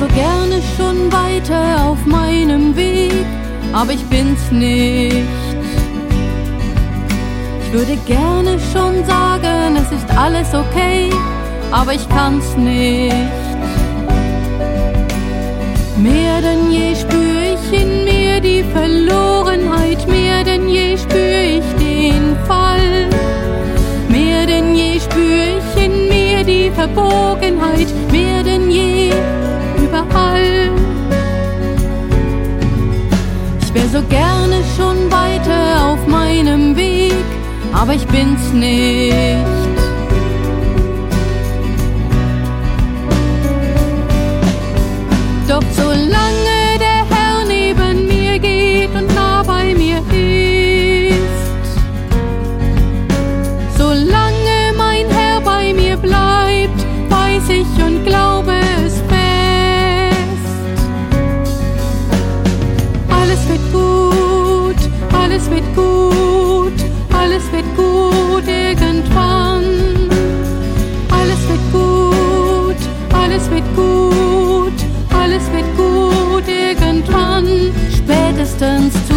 gerne schon weiter auf meinem Weg, aber ich bin's nicht. Ich würde gerne schon sagen, es ist alles okay, aber ich kann's nicht. Mehr denn je spür ich in mir die Verlorenheit, mehr denn je spür ich den Fall. Mehr denn je spür ich in mir die Verbogenheit, mehr denn je überall. Ich wär so gerne schon weiter auf meinem Weg, aber ich bin's nicht. Doch solange der Herr neben mir geht und nah bei mir ist, solange mein Herr bei mir bleibt, weiß ich und glaube es fest. Alles wird gut, alles wird gut, alles wird gut irgendwann. Alles wird gut, alles wird gut, alles wird gut irgendwann. Spätestens